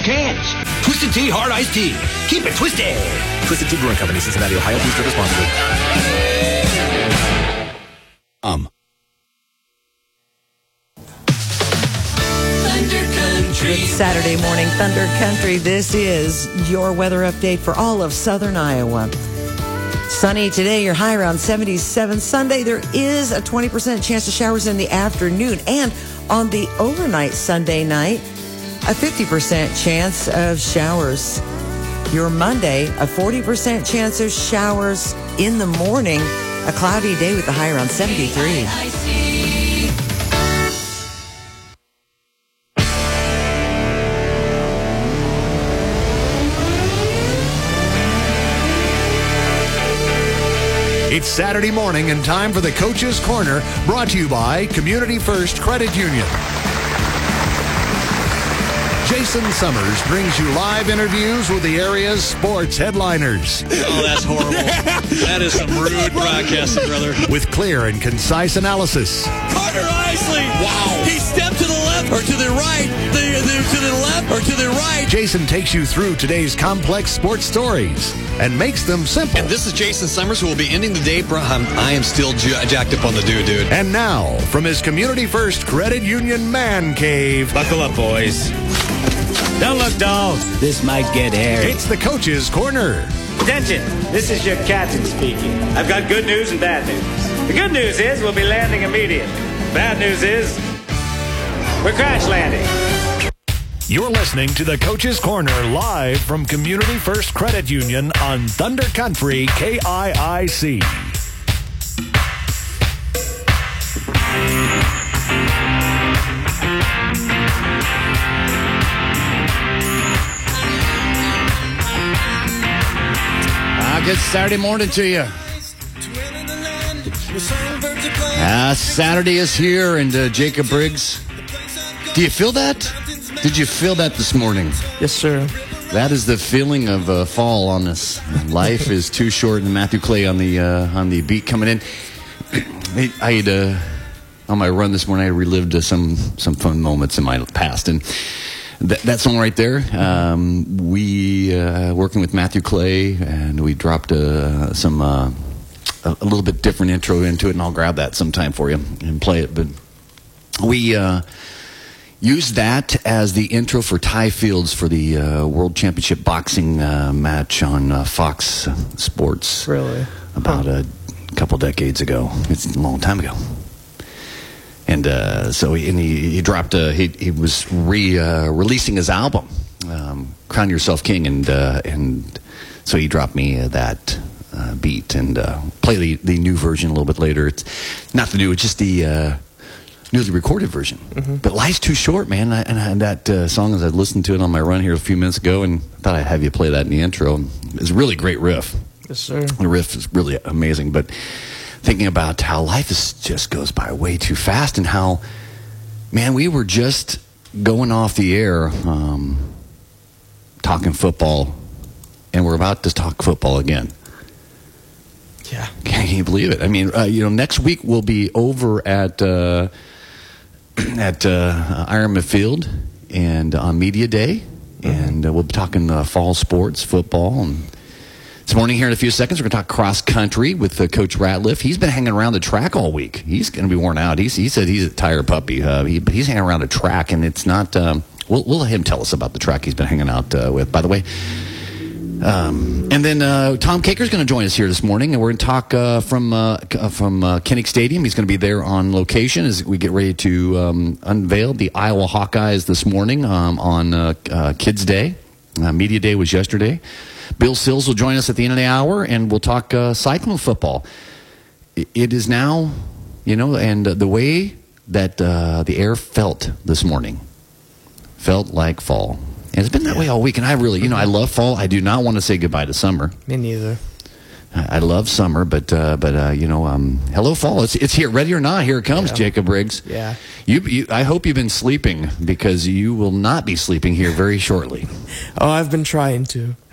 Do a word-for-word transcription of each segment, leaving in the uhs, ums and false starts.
cans. Twisted Tea Hard Iced Tea. Keep it twisted. Twisted Tea Brewing Company, Cincinnati, Ohio. Please drink responsibly. Um. Good Saturday morning, Thunder Country. This is your weather update for all of southern Iowa. Sunny today, your high around seventy-seven. Sunday, there is a twenty percent chance of showers in the afternoon. And on the overnight Sunday night, a fifty percent chance of showers. Your Monday, a forty percent chance of showers in the morning. A cloudy day with a high around seventy-three. It's Saturday morning and time for the Coach's Corner, brought to you by Community First Credit Union. Jason Summers brings you live interviews with the area's sports headliners. Oh, that's horrible. That is some rude broadcasting, brother. With clear and concise analysis. Carter Isley. Wow. He stepped to the left or to the right, the, the, to the left or to the right. Jason takes you through today's complex sports stories and makes them simple. And this is Jason Summers, who will be ending the day. Bro, I'm, I am still j- jacked up on the dude, dude. And now, from his Community First Credit Union man cave. Buckle up, boys. Don't look dull. This might get hairy. It's the Coach's Corner. Attention, this is your captain speaking. I've got good news and bad news. The good news is we'll be landing immediately. Bad news is we're crash landing. You're listening to the Coach's Corner live from Community First Credit Union on Thunder Country K I I C. Good Saturday morning to you. Ah, Saturday is here, and uh, Jacob Briggs. Do you feel that? Did you feel that this morning? Yes, sir. That is the feeling of uh, fall on us. Life is too short, and Matthew Clay on the uh, on the beat coming in. I had uh, on my run this morning, I relived uh, some some fun moments in my past, and. That, that song right there, um, we uh, working with Matthew Clay, and we dropped uh, some uh, a, a little bit different intro into it, and I'll grab that sometime for you and play it. But we uh, used that as the intro for Ty Fields for the uh, World Championship boxing uh, match on uh, Fox Sports. Really? About huh. a couple decades ago. It's a long time ago. And uh, so he, and he, he dropped, a, he, he was re, uh, releasing his album, um, Crown Yourself King, and uh, and so he dropped me uh, that uh, beat and uh, play the, the new version a little bit later. It's not the new, it's just the uh, newly recorded version. Mm-hmm. But life's too short, man. I, and I, that uh, song, as I listened to it on my run here a few minutes ago, and I thought I'd have you play that in the intro. It's a really great riff. Yes, sir. The riff is really amazing, but... thinking about how life is just goes by way too fast, and how, man, we were just going off the air um, talking football, and we're about to talk football again. Yeah. Can you believe it? I mean, uh, you know, next week we'll be over at uh, at uh, Ironman Field and on Media Day, mm-hmm. and uh, we'll be talking uh, fall sports, football, and this morning here in a few seconds, we're going to talk cross country with uh, Coach Ratliff. He's been hanging around the track all week. He's going to be worn out. He's, he said he's a tired puppy, uh, he, but he's hanging around the track, and it's not. Um, we'll, we'll let him tell us about the track he's been hanging out uh, with. By the way, um, and then uh, Tom Kaker's going to join us here this morning, and we're going to talk uh, from uh, from uh, Kinnick Stadium. He's going to be there on location as we get ready to um, unveil the Iowa Hawkeyes this morning um, on uh, uh, Kids Day. Uh, Media Day was yesterday. Bill Sills will join us at the end of the hour, and we'll talk uh, Cyclone football. It is now, you know, and the way that uh, the air felt this morning felt like fall. And it's been that yeah. way all week, and I really, you know, I love fall. I do not want to say goodbye to summer. Me neither. I love summer, but uh, but uh, you know, um, hello fall. It's it's here, ready or not. Here it comes, yeah. Jacob Briggs. Yeah. You, you. I hope you've been sleeping, because you will not be sleeping here very shortly. Oh, I've been trying to.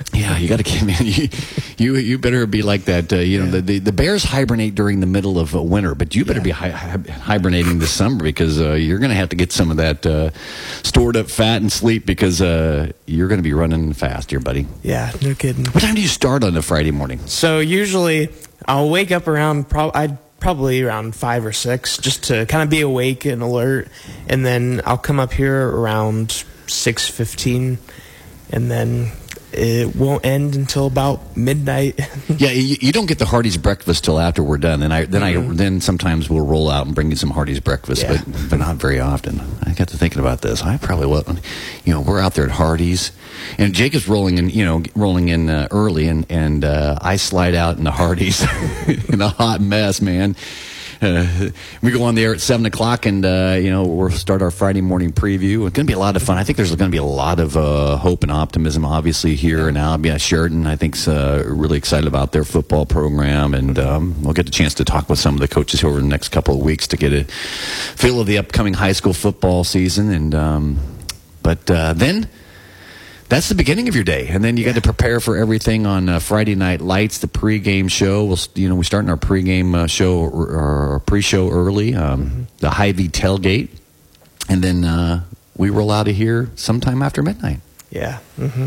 Yeah, you got to get man. You, you you better be like that. Uh, you know, Yeah. the, the the bears hibernate during the middle of uh, winter, but you better Yeah. be hi- hi- hibernating this summer because uh, you're going to have to get some of that uh, stored up fat and sleep because uh, you're going to be running fast, here, buddy. Yeah, no kidding. What time do you start on a Friday morning? So usually I'll wake up around pro- I'd probably around five or six just to kind of be awake and alert, and then I'll come up here around six fifteen, and then it won't end until about midnight. Yeah, you, you don't get the Hardee's breakfast till after we're done, and I then Mhm. I then sometimes we'll roll out and bring you some Hardee's breakfast, Yeah. but but not very often. I got to thinking about this. I probably will. You know, we're out there at Hardee's, and Jacob's rolling in. You know, rolling in uh, early, and and uh, I slide out in the Hardee's in a hot mess, man. Uh, we go on the air at seven o'clock, and uh, you know we'll start our Friday morning preview. It's going to be a lot of fun. I think there's going to be a lot of uh, hope and optimism, obviously here and now. Yeah, Sheridan, I think's uh, really excited about their football program, and um, we'll get the chance to talk with some of the coaches over the next couple of weeks to get a feel of the upcoming high school football season. And um, but uh, then. That's the beginning of your day, and then you got to prepare for everything on uh, Friday Night Lights, the pregame show. We'll, you know, we start our pregame uh, show or our pre-show early, um, mm-hmm. the Hy-Vee tailgate, and then uh, we roll out of here sometime after midnight. Yeah. Mm-hmm.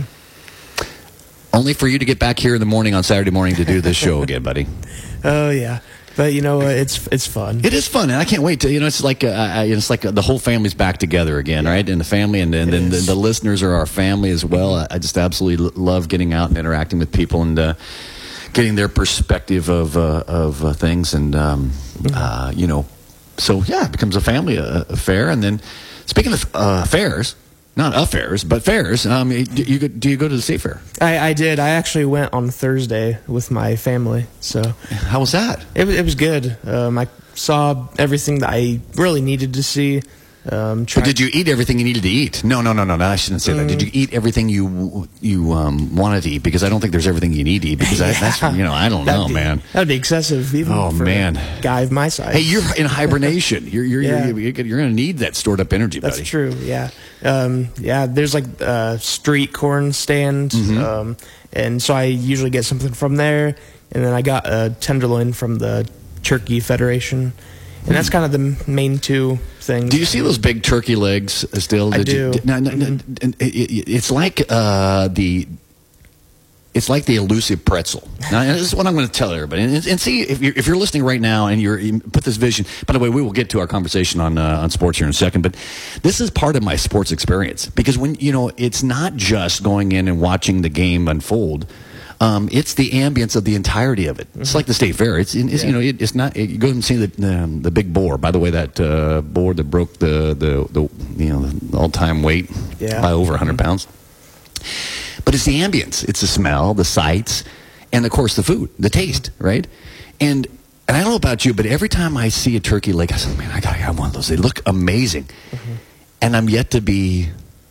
Only for you to get back here in the morning on Saturday morning to do this show again, buddy. Oh yeah. But you know, it's it's fun. It is fun, and I can't wait to. You know, it's like uh, uh, it's like uh, the whole family's back together again, Yeah. right? And the family, and, and then the, the listeners are our family as well. I, I just absolutely lo- love getting out and interacting with people and uh, getting their perspective of uh, of uh, things, and um, uh, you know, so yeah, it becomes a family uh, affair. And then, speaking of uh, affairs. Not affairs, but fairs. Um, do you go, do you go to the state fair? I, I did. I actually went on Thursday with my family. So how was that? It was it was good. Um, I saw everything that I really needed to see. Um, but did you eat everything you needed to eat? No, no, no, no. no I shouldn't say mm. that. Did you eat everything you you um, wanted to eat? Because I don't think there's everything you need to eat. Because yeah. I, that's you know I don't that'd know, be, man. That'd be excessive. Even oh for man, a guy of my size. Hey, you're in hibernation. You're you're yeah. you're, you're, you're going to need that stored up energy, buddy. That's true. Yeah, um, yeah. There's like a street corn stand, mm-hmm. um, and so I usually get something from there, and then I got a tenderloin from the Turkey Federation. And that's kind of the main two things. Do you see those big turkey legs still? I Did do. You, no, no, mm-hmm. no, it, it, it's like uh, the it's like the elusive pretzel. Now, this is what I'm going to tell everybody. And, and see if you're, if you're listening right now and you're you put this vision. By the way, we will get to our conversation on uh, on sports here in a second. But this is part of my sports experience because when you know it's not just going in and watching the game unfold. Um, it's the ambience of the entirety of it. It's mm-hmm. like the state fair. It's, it's yeah. you know it, it's not. It, you go and see the um, the big boar. By the way, that uh, boar that broke the, the, the you know the all time weight yeah. by over one hundred mm-hmm. pounds. But it's the ambience. It's the smell, the sights, and of course the food, the taste, right? And and I don't know about you, but every time I see a turkey leg, I say, man, I gotta have one of those. They look amazing, mm-hmm. and I'm yet to be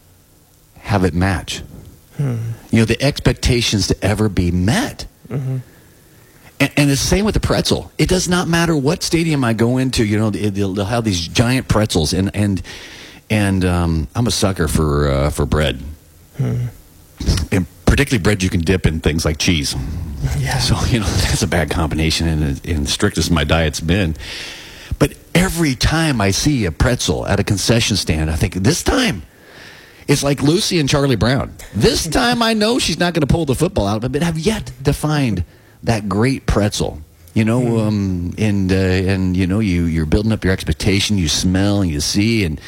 have it match. Hmm. You know, the expectations to ever be met. Mm-hmm. And, and it's the same with the pretzel. It does not matter what stadium I go into, you know, they'll, they'll have these giant pretzels. And and, and um, I'm a sucker for uh, for bread. Hmm. And particularly bread you can dip in things like cheese. Yeah. So, you know, that's a bad combination in, in strictest my diet's been. But every time I see a pretzel at a concession stand, I think, this time, it's like Lucy and Charlie Brown. This time I know she's not going to pull the football out, but have yet to find that great pretzel. You know, um, and uh, and you know, you you're building up your expectation. You smell and you see, and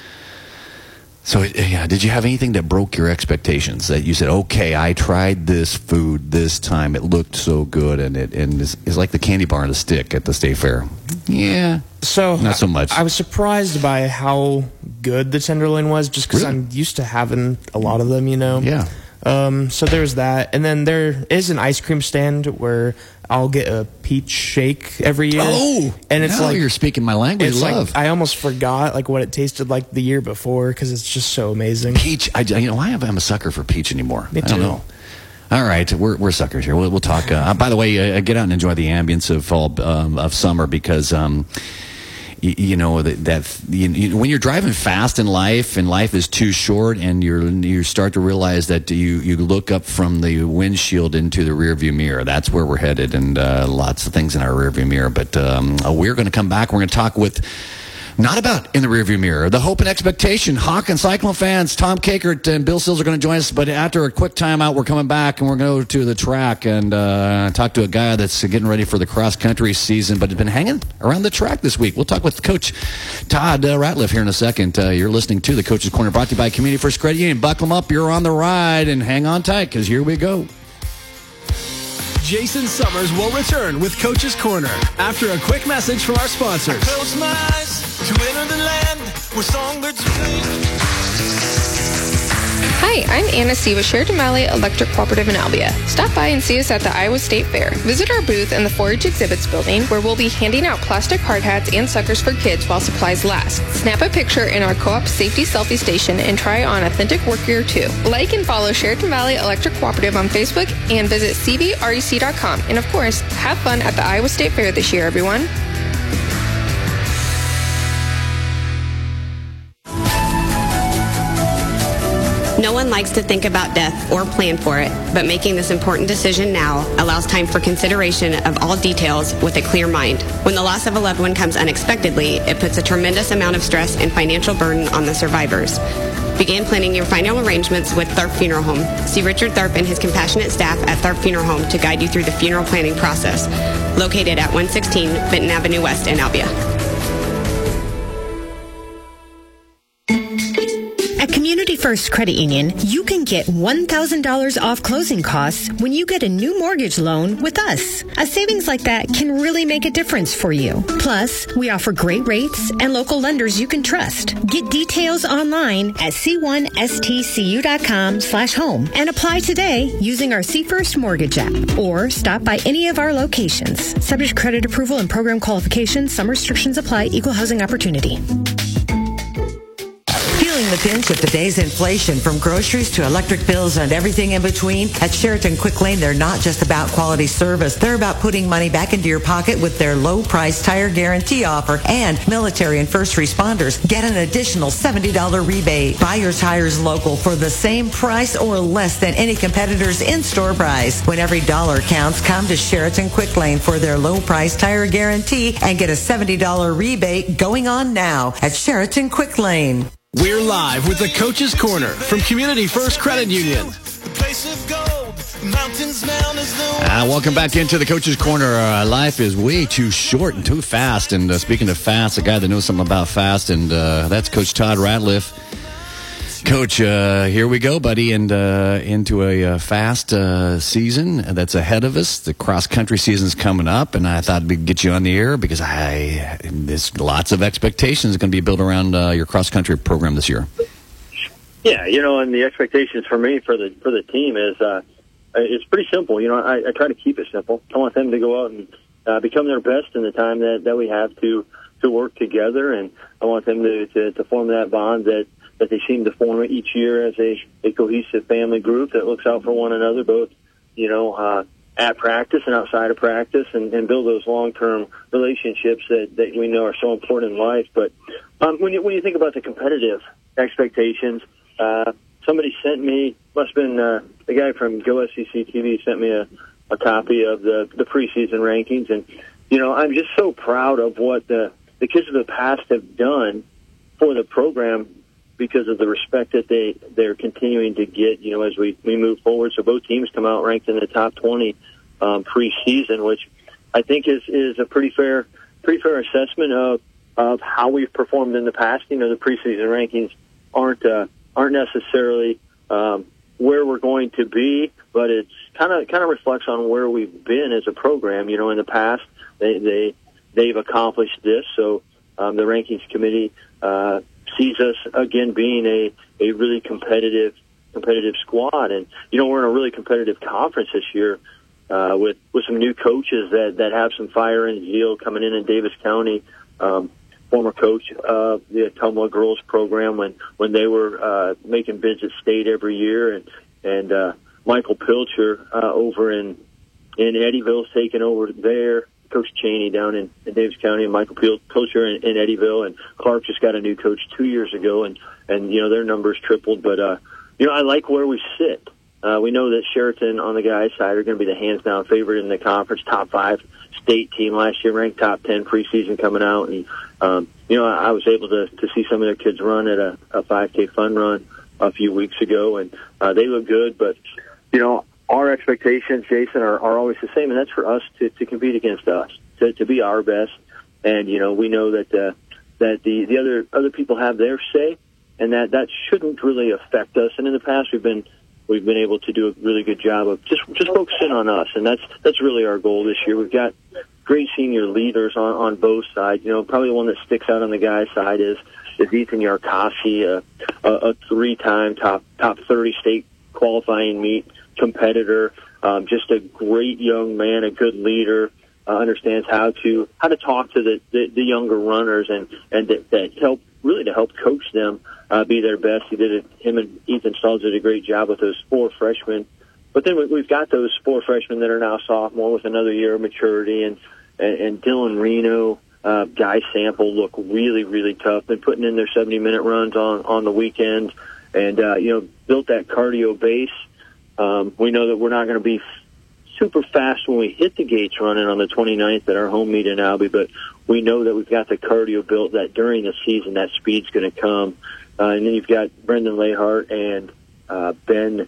so yeah. Did you have anything that broke your expectations? That you said, okay, I tried this food this time. It looked so good, and it and it's, it's like the candy bar on a stick at the state fair. Yeah. So not so much. I, I was surprised by how good the tenderloin was, just because really? I'm used to having a lot of them, you know. Yeah. Um, so there's that, and then there is an ice cream stand where I'll get a peach shake every year. Oh, and it's now like you're speaking my language. It's love. like I almost forgot like what it tasted like the year before because it's just so amazing. Peach. I you know why am I a sucker for peach anymore? Me too. I don't know. All right, we're we're suckers here. We'll, we'll talk. Uh, by the way, uh, get out and enjoy the ambience of fall um, of summer because um, you, you know that, that you, you, when you're driving fast in life and life is too short, and you're you start to realize that you you look up from the windshield into the rearview mirror. That's where we're headed, and uh, lots of things in our rearview mirror. But um, we're going to come back. We're going to talk with. Not about in the rearview mirror. The hope and expectation. Hawk and Cyclone fans, Tom Kakert and Bill Sills are going to join us. But after a quick timeout, we're coming back and we're going to go to the track and uh, talk to a guy that's getting ready for the cross country season, but has been hanging around the track this week. We'll talk with Coach Todd uh, Ratliff here in a second. Uh, you're listening to the Coach's Corner, brought to you by Community First Credit Union. Buckle them up. You're on the ride, and hang on tight because here we go. Jason Summers will return with Coach's Corner after a quick message from our sponsors. Close my eyes to enter the land where songbirds sing. Hi, I'm Anna C. with Sheridan Valley Electric Cooperative in Albia. Stop by and see us at the Iowa State Fair. Visit our booth in the four H Exhibits building, where we'll be handing out plastic hard hats and suckers for kids while supplies last. Snap a picture in our co-op safety selfie station and try on authentic work gear too. Like and follow Sheridan Valley Electric Cooperative on Facebook and visit c v r e c dot com. And of course, have fun at the Iowa State Fair this year, everyone. No one likes to think about death or plan for it, but making this important decision now allows time for consideration of all details with a clear mind. When the loss of a loved one comes unexpectedly, it puts a tremendous amount of stress and financial burden on the survivors. Begin planning your final arrangements with Tharp Funeral Home. See Richard Tharp and his compassionate staff at Tharp Funeral Home to guide you through the funeral planning process. Located at one sixteen Benton Avenue West in Albia. At Community First Credit Union, you can get one thousand dollars off closing costs when you get a new mortgage loan with us. A savings like that can really make a difference for you. Plus, we offer great rates and local lenders you can trust. Get details online at c one s t c u dot com slash home and apply today using our C First Mortgage app, or stop by any of our locations. Subject to credit approval and program qualifications. Some restrictions apply. Equal housing opportunity. Feeling the pinch of today's inflation, from groceries to electric bills and everything in between? At Sheraton Quick Lane, they're not just about quality service. They're about putting money back into your pocket with their low price tire guarantee offer. And military and first responders get an additional seventy dollars rebate. Buy your tires local for the same price or less than any competitor's in-store price. When every dollar counts, come to Sheraton Quick Lane for their low price tire guarantee and get a seventy dollars rebate going on now at Sheraton Quick Lane. We're live with the Coach's Corner from Community First Credit Union. Uh, welcome back into the Coach's Corner. Uh, life is way too short and too fast. And uh, speaking of fast, a guy that knows something about fast, and uh, that's Coach Todd Ratliff. Coach, uh, here we go, buddy, and uh, into a uh, fast uh, season that's ahead of us. The cross-country season's coming up, and I thought we'd get you on the air because I there's lots of expectations going to be built around uh, your cross-country program this year. Yeah, you know, and the expectations for me for the for the team is uh, it's pretty simple. You know, I, I try to keep it simple. I want them to go out and uh, become their best in the time that, that we have to to work together, and I want them to, to, to form that bond that that they seem to form each year as a, a cohesive family group that looks out for one another, both, you know, uh, at practice and outside of practice, and, and build those long-term relationships that, that we know are so important in life. But um, when you when you think about the competitive expectations, uh, somebody sent me, must have been uh, the guy from Go S E C T V sent me a, a copy of the, the preseason rankings, and, you know, I'm just so proud of what the, the kids of the past have done for the program, because of the respect that they, they're continuing to get, you know, as we, we move forward. So both teams come out ranked in the top twenty um, preseason, which I think is, is a pretty fair pretty fair assessment of of how we've performed in the past. You know, the preseason rankings aren't uh, aren't necessarily um, where we're going to be, but it's kind of kind of reflects on where we've been as a program. You know, in the past they they they've accomplished this, so um, the rankings committee Uh, sees us again being a, a really competitive competitive squad, and you know we're in a really competitive conference this year uh, with with some new coaches that, that have some fire and zeal coming in in Davis County. Um, former coach of the Ottumwa girls program when when they were uh, making bids at state every year, and and uh, Michael Pilcher uh, over in in Eddyville's taken over there. Coach Cheney down in, in Davis County, and Michael Peel, coach here in, in Eddyville, and Clark just got a new coach two years ago, and, and you know, their numbers tripled. But, uh, you know, I like where we sit. Uh, we know that Sheraton on the guys' side are going to be the hands-down favorite in the conference, top five state team last year, ranked top ten preseason coming out. And, um, you know, I, I was able to, to see some of their kids run at a, a five K fun run a few weeks ago, and uh, they look good. But, you know, our expectations, Jason, are, are always the same, and that's for us to, to compete against us, to, to be our best. And, you know, we know that uh, that the, the other other people have their say, and that, that shouldn't really affect us. And in the past, we've been we've been able to do a really good job of just just focusing on us, and that's that's really our goal this year. We've got great senior leaders on, on both sides. You know, probably the one that sticks out on the guys' side is, is Ethan Yarkasi, a, a, a three-time top top thirty state qualifying meet competitor, um, just a great young man, a good leader, uh, understands how to how to talk to the, the, the younger runners and and that, that help really to help coach them uh, be their best. He did it. Him and Ethan Stolz did a great job with those four freshmen. But then we've got those four freshmen that are now sophomore with another year of maturity, and and, and Dylan Reno, uh, Guy Sample look really really tough. Been putting in their seventy minute runs on on the weekends, and uh, you know built that cardio base. Um, we know that we're not going to be super fast when we hit the gates running on the twenty-ninth at our home meet in Albee, but we know that we've got the cardio built that during the season that speed's going to come. Uh, and then you've got Brendan Lahart and uh, Ben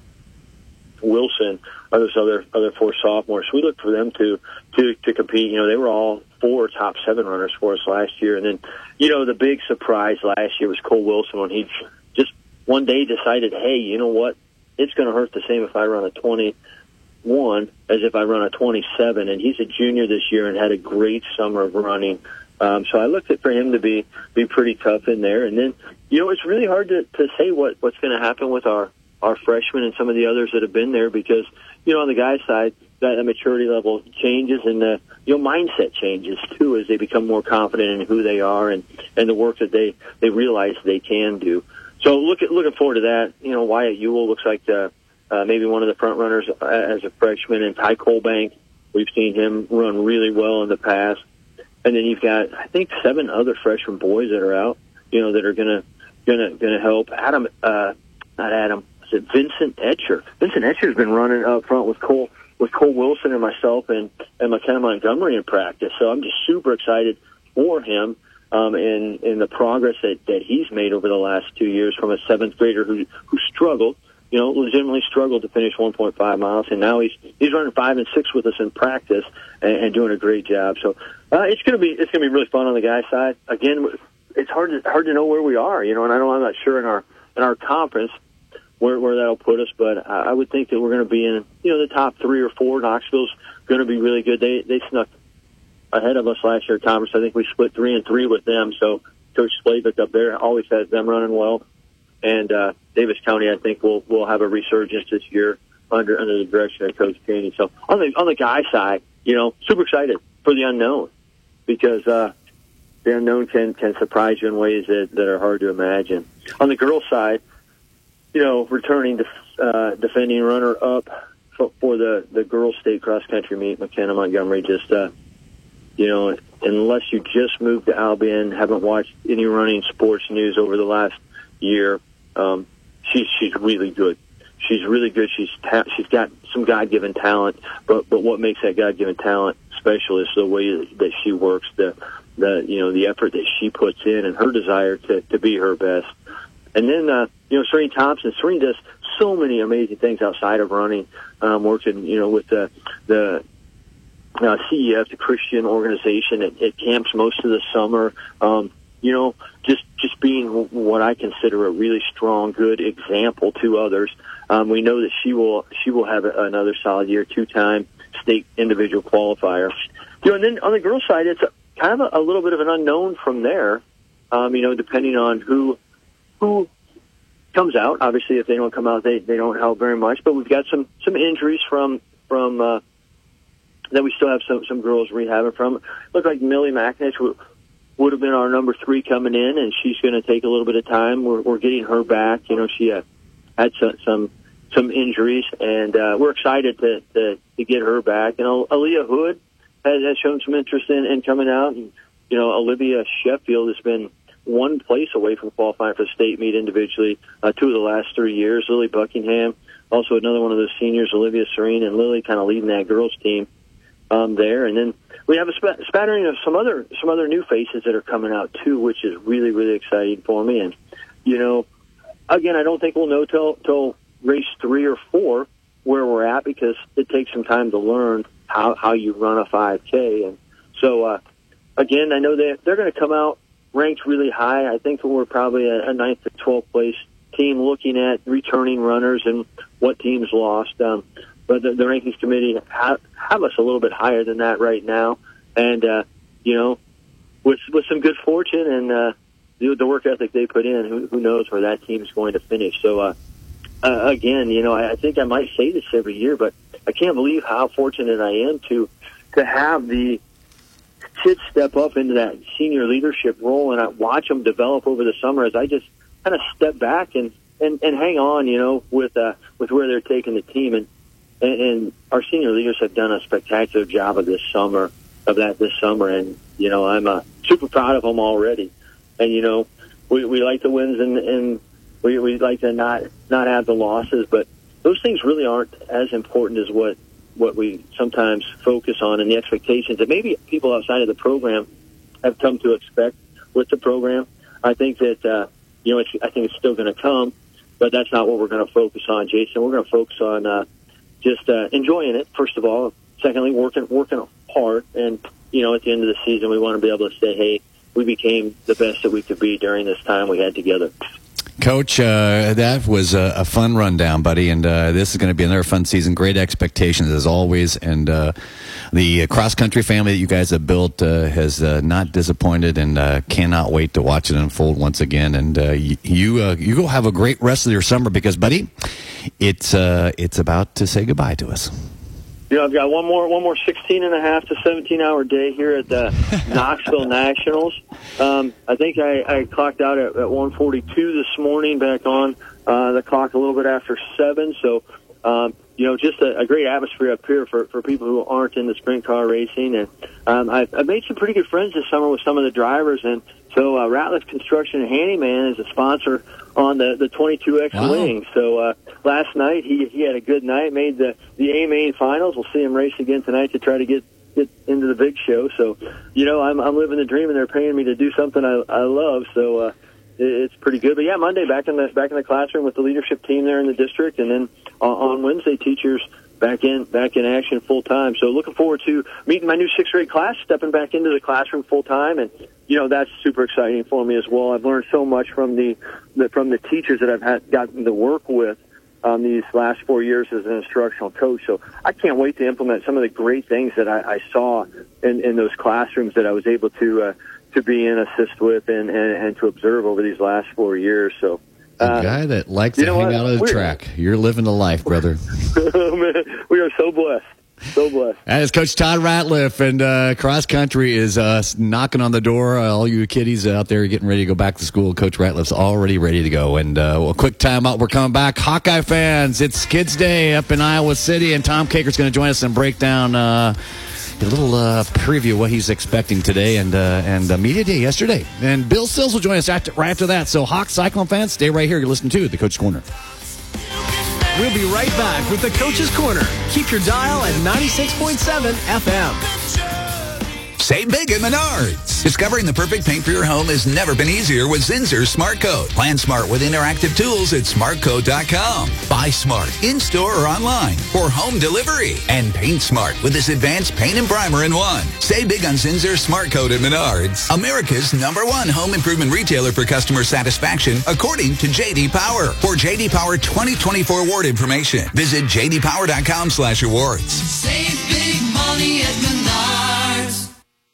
Wilson, are those other other four sophomores. So we look for them to, to, to compete. You know, they were all four top seven runners for us last year. And then, you know, the big surprise last year was Cole Wilson when he just one day decided, hey, you know what? It's going to hurt the same if I run a twenty-one as if I run a twenty-seven. And he's a junior this year and had a great summer of running. Um, so I looked at for him to be, be pretty tough in there. And then, you know, it's really hard to, to say what, what's going to happen with our, our freshmen and some of the others that have been there because, you know, on the guys' side, that maturity level changes and the, you know, mindset changes too as they become more confident in who they are and, and the work that they, they realize they can do. So look at, looking forward to that. You know, Wyatt Ewell looks like uh, uh, maybe one of the front runners as a freshman, and Ty Colbank, we've seen him run really well in the past. And then you've got, I think, seven other freshman boys that are out, you know, that are gonna gonna gonna help. Adam, uh, not Adam, is it Vincent Etcher? Vincent Etcher's been running up front with Cole with Cole Wilson and myself and and McKenna Montgomery in practice. So I'm just super excited for him. Um, and, and the progress that, that he's made over the last two years from a seventh grader who who struggled, you know, legitimately struggled to finish one point five miles, and now he's he's running five and six with us in practice and, and doing a great job. So uh, it's gonna be it's gonna be really fun on the guys' side. Again, it's hard to hard to know where we are, you know, and I don't I'm not sure in our in our conference where where that'll put us, but I, I would think that we're going to be in you know the top three or four. Knoxville's going to be really good. They they snuck ahead of us last year at conference. I think we split three and three with them. So Coach Slavik up there always has them running well. And uh, Davis County, I think, will will have a resurgence this year under under the direction of Coach Cheney. So on the on the guy side, you know, super excited for the unknown because uh, the unknown can can surprise you in ways that, that are hard to imagine. On the girls' side, you know, returning to uh, defending runner up for, for the the girls' state cross country meet, McKenna Montgomery just. Uh, You know, unless you just moved to Albion, haven't watched any running sports news over the last year, um, she's she's really good. She's really good. She's ta- she's got some God-given talent, but but what makes that God-given talent special is the way that she works, the the you know the effort that she puts in, and her desire to to be her best. And then uh, you know, Serene Thompson. Serene does so many amazing things outside of running, um, working you know with the the. Uh, C E F, the Christian organization, at, at camps most of the summer. Um, you know, just just being what I consider a really strong, good example to others. Um, we know that she will she will have a, another solid year, two-time state individual qualifier. You know, and then on the girls' side, it's a, kind of a, a little bit of an unknown from there. Um, you know, depending on who who comes out. Obviously, if they don't come out, they they don't help very much. But we've got some some injuries from from. Uh, that we still have some some girls rehabbing from. Look like Millie McNich would, would have been our number three coming in, and she's going to take a little bit of time. We're, we're getting her back. You know, she uh, had some, some some injuries, and uh, we're excited to, to to get her back. And Aaliyah Hood, has, has shown some interest in, in coming out. And, you know, Olivia Sheffield has been one place away from qualifying for the state meet individually uh, two of the last three years. Lily Buckingham, also another one of those seniors, Olivia Serene, and Lily kind of leading that girls team um, there. And then we have a sp- spattering of some other some other new faces that are coming out too, which is really, really exciting for me. And, you know, again, I don't think we'll know till till race three or four where we're at, because it takes some time to learn how, how you run a five K. And so, uh, again, I know that they're going to come out ranked really high. I think we're probably a, a ninth to twelfth place team looking at returning runners and what teams lost. Um, but the, the rankings committee have, have us a little bit higher than that right now. And, uh, you know, with with some good fortune and uh, the, the work ethic they put in, who, who knows where that team is going to finish. So, uh, uh, again, you know, I, I think I might say this every year, but I can't believe how fortunate I am to to have the kids step up into that senior leadership role, and I watch them develop over the summer as I just kind of step back and, and, and hang on, you know, with uh, with where they're taking the team. And, and and our senior leaders have done a spectacular job of this summer, of that this summer, and you know, I'm uh, super proud of them already. And you know, we we like the wins and and we we like to not not have the losses, but those things really aren't as important as what. what we sometimes focus on, and the expectations that maybe people outside of the program have come to expect with the program. I think that, uh, you know, it's, I think it's still going to come, but that's not what we're going to focus on, Jason. We're going to focus on uh, just uh, enjoying it, first of all. Secondly, working working hard. And, you know, at the end of the season, we want to be able to say, hey, we became the best that we could be during this time we had together. Coach, uh, that was a, a fun rundown, buddy, and uh, this is going to be another fun season. Great expectations, as always, and uh, the cross-country family that you guys have built uh, has uh, not disappointed, and uh, cannot wait to watch it unfold once again. And uh, you you, uh, you go have a great rest of your summer, because, buddy, it's uh, it's about to say goodbye to us. You know, I've got one more, one more sixteen and a half to seventeen hour day here at the Knoxville Nationals. Um, I think I, I clocked out at, at one forty-two this morning, back on uh, the clock a little bit after seven. So, um, you know, just a, a great atmosphere up here for, for people who aren't in the sprint car racing. And um, I've, I've made some pretty good friends this summer with some of the drivers. And so uh, Ratliff Construction and Handyman is a sponsor on the, the twenty-two X wow. Wing. So uh, last night he he had a good night, made the, the A-Main finals. We'll see him race again tonight to try to get, get into the big show. So, you know, I'm I'm living the dream, and they're paying me to do something I, I love. So uh, it, it's pretty good. But, yeah, Monday back in the back in the classroom with the leadership team there in the district, and then uh, on Wednesday, teachers back in back in action full time. So looking forward to meeting my new sixth grade class, stepping back into the classroom full time, and you know, that's super exciting for me as well. I've learned so much from the, the from the teachers that I've had gotten to work with um, these last four years as an instructional coach. So I can't wait to implement some of the great things that I, I saw in, in those classrooms that I was able to uh, to be in, assist with, and, and, and to observe over these last four years. So. A guy that likes to hang what? out on the We're, track. You're living the life, brother. Oh, man, we are so blessed. So blessed. That is Coach Todd Ratliff, and uh, cross country is uh, knocking on the door. Uh, all you kiddies out there getting ready to go back to school, Coach Ratliff's already ready to go. And uh, well, a quick timeout. We're coming back. Hawkeye fans, it's Kids Day up in Iowa City, and Tom Kaker's going to join us and break down uh, a little uh, preview of what he's expecting today and uh, and uh, Media Day yesterday. And Bill Sills will join us after, right after that. So, Hawk Cyclone fans, stay right here. You're listening to the Coach's Corner. We'll be right back with the Coach's Corner. Keep your dial at ninety-six point seven F M. Save big at Menards. Discovering the perfect paint for your home has never been easier with Zinsser Smart Coat. Plan smart with interactive tools at smart coat dot com. Buy smart in-store or online for home delivery. And paint smart with this advanced paint and primer in one. Save big on Zinsser Smart Coat at Menards. America's number one home improvement retailer for customer satisfaction, according to J D Power. For J D Power twenty twenty-four award information, visit j d power dot com slash awards. Save big money at Menards.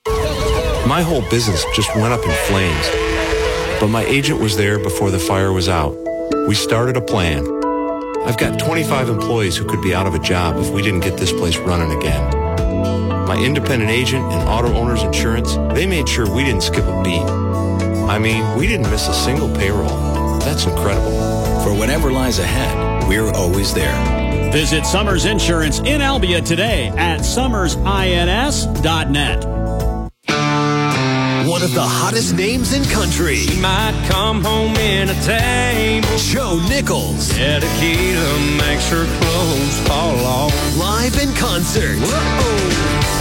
My whole business just went up in flames, but my agent was there before the fire was out. We started a plan. I've got twenty-five employees who could be out of a job if we didn't get this place running again. My independent agent and auto owners insurance, they made sure we didn't skip a beat. I mean, we didn't miss a single payroll. That's incredible. For whatever lies ahead, we're always there. Visit Summers Insurance in Albia today at summers ins dot net. One of the hottest names in country. She might come home in a table. Joe Nichols. Yeah, tequila makes her clothes fall off. Live in concert. Whoa.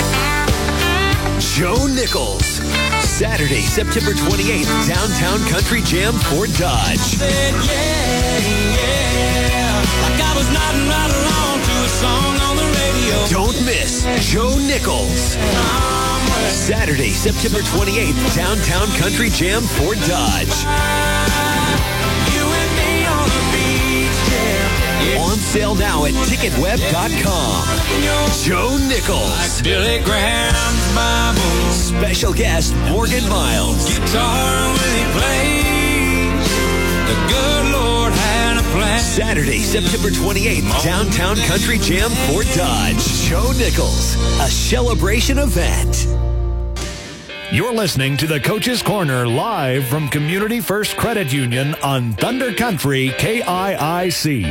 Joe Nichols. Saturday, September twenty-eighth, Downtown Country Jam, Fort Dodge. Said, yeah, yeah, like I was nodding right along to a song on the radio. Don't miss Joe Nichols. Saturday, September twenty-eighth, Downtown Country Jam, Fort Dodge. You and me on the beach, yeah. Yeah. On sale now at ticket web dot com. Joe Nichols. Like Billy Graham's Bible. Special guest Morgan Miles. Guitar when he plays. The good Lord had a plan. Saturday, September twenty-eighth, Downtown Country Jam, Fort Dodge. Joe Nichols, a celebration event. You're listening to the Coach's Corner live from Community First Credit Union on Thunder Country K I I C.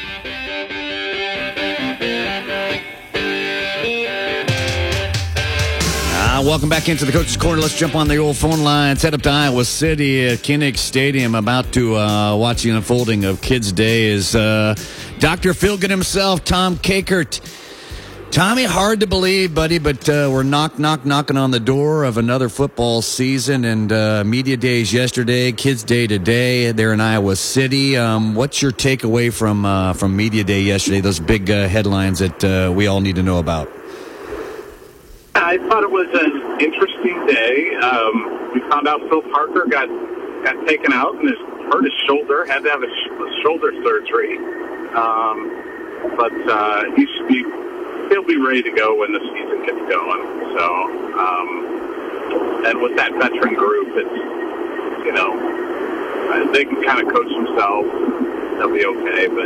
Uh, welcome back into the Coach's Corner. Let's jump on the old phone lines. Head up to Iowa City at Kinnick Stadium. About to uh, watch the unfolding of Kids Day is uh, Doctor Feelgood himself, Tom Kakert. Tommy, hard to believe, buddy, but uh, we're knock, knock, knocking on the door of another football season, and uh, Media Days yesterday, Kids Day today. They're in Iowa City. Um, what's your takeaway from uh, from Media Day yesterday, those big uh, headlines that uh, we all need to know about? I thought it was an interesting day. Um, we found out Phil Parker got got taken out and his, hurt his shoulder, had to have a, sh- shoulder surgery. Um, but uh, he should be, he'll be ready to go when the season gets going. So, um, and with that veteran group, it's, you know, uh, they can kind of coach themselves. They'll be okay. But,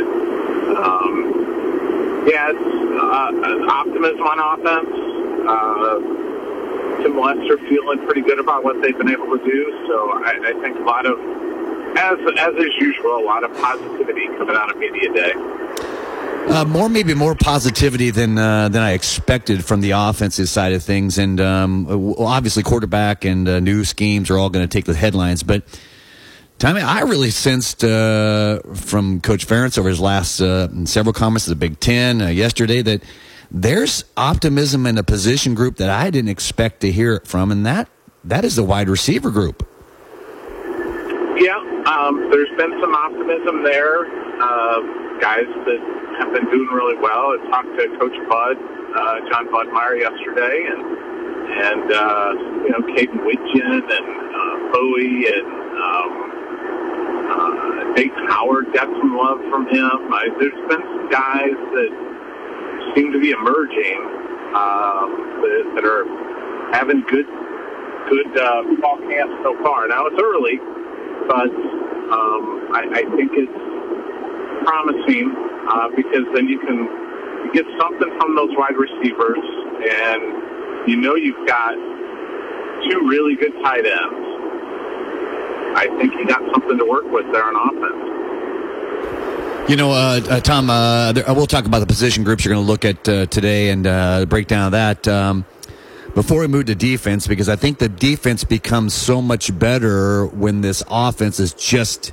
um, yeah, it's uh, optimism on offense. Uh, Tim Lester feeling pretty good about what they've been able to do. So I, I think a lot of, as as is usual, a lot of positivity coming out of Media Day. Uh, more, maybe more positivity than uh, than I expected from the offensive side of things, and um, obviously quarterback and uh, new schemes are all going to take the headlines. But Tommy, I really sensed uh, from Coach Ferentz over his last uh, several comments to the Big Ten uh, yesterday that there's optimism in a position group that I didn't expect to hear it from, and that that is the wide receiver group. Yeah, um, there's been some optimism there. Uh, guys that have been doing really well. I talked to Coach Bud, uh, John Budmeyer yesterday, and and uh, you know, Caden Widgeon and uh, Bowie and um, uh, Dayton Howard got some love from him. I, there's been some guys that seem to be emerging um, that, that are having good good uh, fall camps so far. Now it's early, but um, I, I think it's promising uh, because then you can you get something from those wide receivers, and you know you've got two really good tight ends. I think you got something to work with there on offense. You know, uh, uh, Tom, uh, there, we'll talk about the position groups you're going to look at uh, today and uh, break down that. Um, before we move to defense, because I think the defense becomes so much better when this offense is just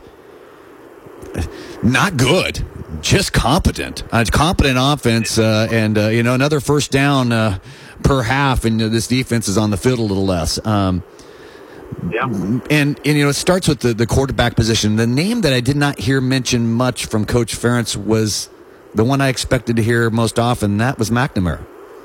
not good, just competent. Uh, it's competent offense, uh, and, uh, you know, another first down uh, per half, and uh, this defense is on the field a little less. Um Yeah. And, and, you know, it starts with the, the quarterback position. The name that I did not hear mentioned much from Coach Ferentz was the one I expected to hear most often. That was McNamara.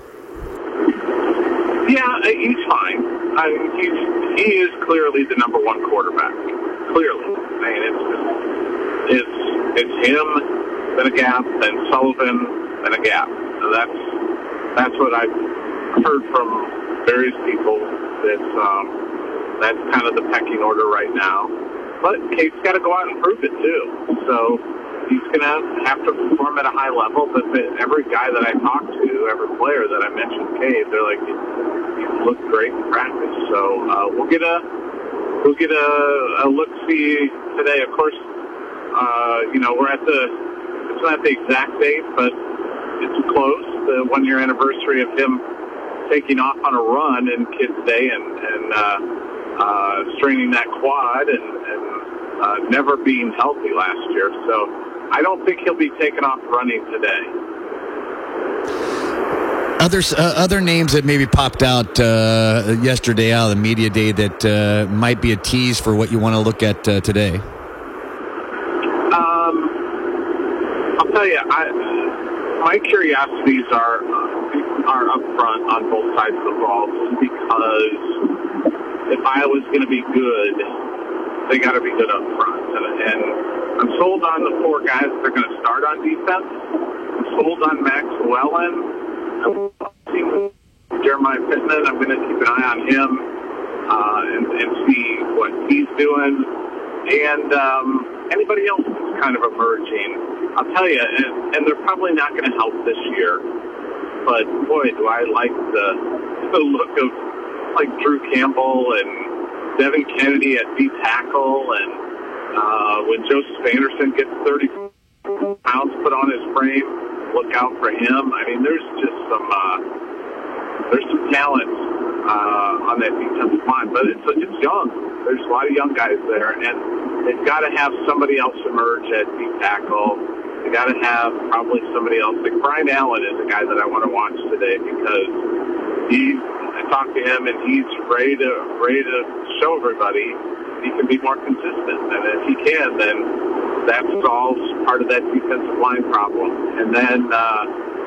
Yeah, he's fine. I mean, he's, he is clearly the number one quarterback. Clearly. I mean, it's, it's, it's him, then a gap, then Sullivan, then a gap. So that's, that's what I've heard from various people. That's, um, That's kind of the pecking order right now. But Cade's got to go out and prove it, too. So he's going to have to perform at a high level. But every guy that I talk to, every player that I mentioned Cade, they're like, he looked great in practice. So uh, we'll get a we'll get a, a look-see today. Of course, uh, you know, we're at the, it's not the exact date, but it's close. The one-year anniversary of him taking off on a run in Kids Day and, and uh, uh, straining that quad and, and uh, never being healthy last year. So I don't think he'll be taking off running today. Others, uh, other names that maybe popped out uh, yesterday out of the media day that uh, might be a tease for what you want to look at uh, today. Um, I'll tell you, I, my curiosities are are up front on both sides of the ball because if Iowa's going to be good, they got to be good up front. And, and I'm sold on the four guys that are going to start on defense. I'm sold on Max Wellen. I'm seeing Jeremiah Pittman. I'm going to keep an eye on him uh, and, and see what he's doing. And um, anybody else that's kind of emerging, I'll tell you, and, and they're probably not going to help this year. But, boy, do I like the, the look of, like, Drew Campbell and Devin Kennedy at D-tackle. And uh, when Joseph Anderson gets thirty pounds put on his frame, look out for him. I mean, there's just some uh, there's some talent uh, on that defensive line, but it's it's young. There's a lot of young guys there, and they've got to have somebody else emerge at deep tackle. They got to have probably somebody else. Like Brian Allen is a guy that I want to watch today because he. I talked to him, and he's ready to ready to show everybody he can be more consistent, and if he can, then that solves part of that defensive line problem. And then uh,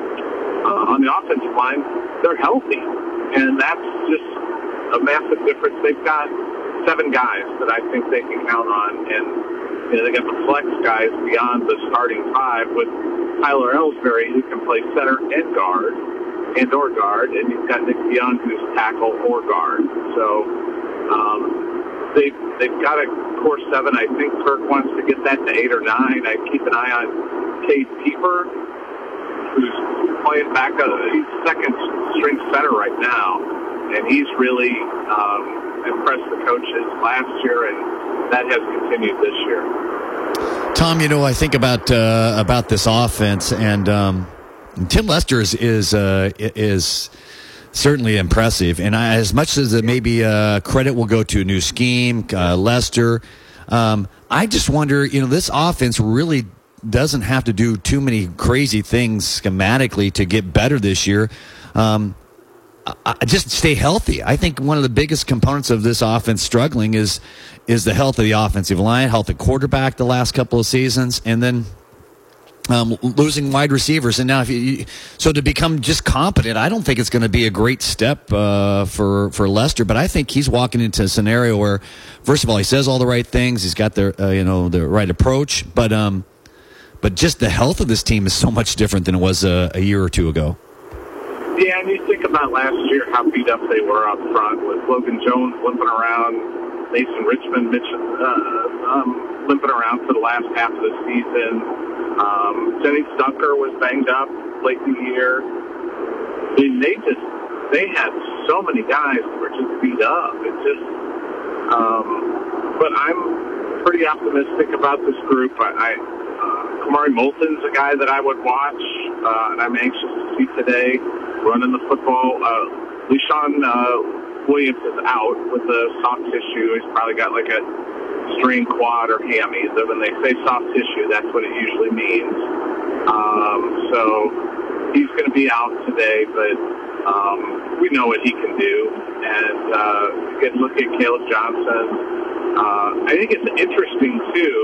uh, on the offensive line, they're healthy. And that's just a massive difference. They've got seven guys that I think they can count on. And you know, they got the flex guys beyond the starting five with Tyler Ellsbury, who can play center and guard, and or guard. And you've got Nick Dion, who's tackle or guard. So um, they've, they've got a core seven. I think Kirk wants to get that to eight or nine. I keep an eye on Cade Pieper, who's playing back. He's second string center right now, and he's really um, impressed the coaches last year, and that has continued this year. Tom, you know, I think about uh, about this offense, and um, Tim Lester is is, uh, is certainly impressive. And I, as much as it maybe uh, credit will go to a new scheme, uh, Lester, um, I just wonder, you know, this offense really doesn't have to do too many crazy things schematically to get better this year. Um, I, I just stay healthy. I think one of the biggest components of this offense struggling is is the health of the offensive line, health of quarterback the last couple of seasons, and then Um, losing wide receivers. And now, if you, so to become just competent, I don't think it's going to be a great step uh, for for Lester. But I think he's walking into a scenario where, first of all, he says all the right things. He's got the uh, you know the right approach. But um, but just the health of this team is so much different than it was a, a year or two ago. Yeah, and you think about last year how beat up they were up front with Logan Jones limping around, Mason Richmond Mitch, uh, um, limping around for the last half of the season. Um, Jenny Stunker was banged up late in the year. I mean, they just, they had so many guys that were just beat up. It just, um, but I'm pretty optimistic about this group. I, I uh, Kamari Moulton's a guy that I would watch, uh, and I'm anxious to see today running the football. Uh, LeSean uh, Williams is out with the soft tissue. He's probably got like a strained quad or hammy. So when they say soft tissue, that's what it usually means. Um, so he's going to be out today, but um, we know what he can do. And uh, you can look at Caleb Johnson. Uh, I think it's interesting, too,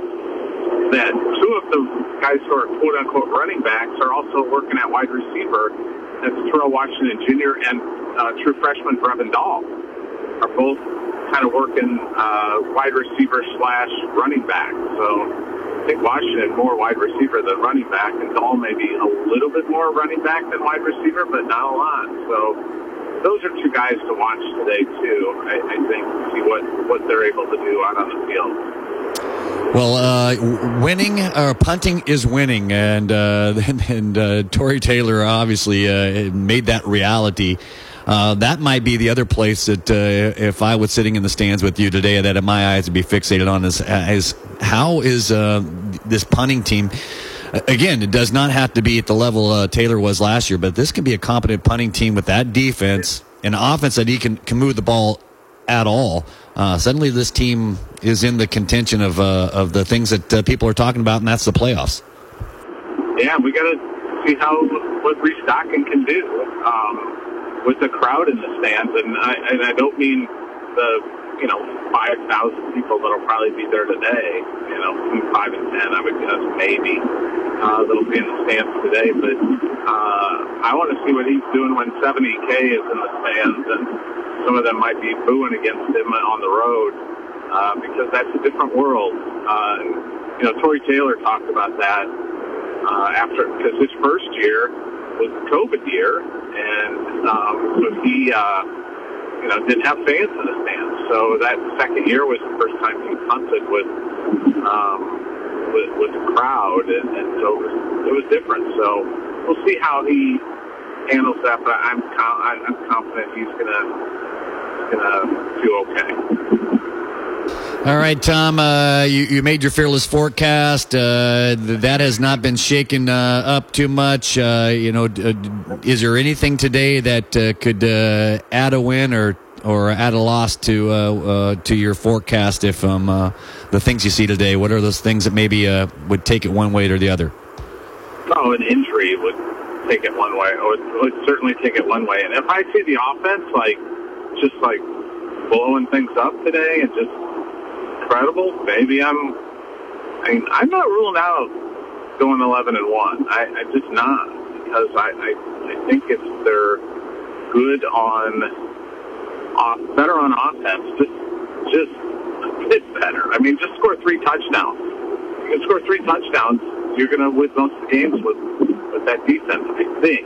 that two of the guys who are quote-unquote running backs are also working at wide receiver. That's Terrell Washington Junior and uh, true freshman Brevin Dahl are both kind of working uh, wide receiver slash running back. So I think Washington more wide receiver than running back, and Dahl maybe a little bit more running back than wide receiver, but not a lot. So those are two guys to watch today too. I, I think to see what, what they're able to do out on the field. Well, uh, winning or uh, punting is winning, and uh, and, and uh, Tory Taylor obviously uh, made that reality. Uh, that might be the other place that uh, if I was sitting in the stands with you today, that in my eyes would be fixated on is, is how is uh, this punting team again, it does not have to be at the level uh, Taylor was last year, but this can be a competent punting team with that defense and offense that he can, can move the ball at all. Uh, suddenly this team is in the contention of uh, of the things that uh, people are talking about, and that's the playoffs. Yeah, we got to see how what restocking can do um, with the crowd in the stands, and I, and I don't mean the you know five thousand people that'll probably be there today. You know, five and ten, I would guess maybe uh, that'll be in the stands today. But uh, I want to see what he's doing when seventy K is in the stands, and some of them might be booing against him on the road uh, because that's a different world. Uh, you know, Tory Taylor talked about that uh, after because his first year was the COVID year, and um, so he, uh, you know, didn't have fans in the stands. So that second year was the first time he punted with um, with, with the crowd, and, and so it was, it was different. So we'll see how he handles that, but I'm com- I'm confident he's gonna. Gonna do okay. All right, Tom, uh, you, you made your fearless forecast. Uh, that has not been shaken uh, up too much. Uh, you know, uh, is there anything today that uh, could uh, add a win or or add a loss to uh, uh, to your forecast? If um, uh, the things you see today, what are those things that maybe uh, would take it one way or the other? Oh, an injury would take it one way. Or would, would certainly take it one way. And if I see the offense like. just like blowing things up today and just incredible. Maybe I'm, I mean, I'm not ruling out going eleven and one. I, I'm just not because I, I, I think if they're good on, off, better on offense, just, just a bit better. I mean, just score three touchdowns. You can score three touchdowns, you're going to win most of the games with, with that defense, I think.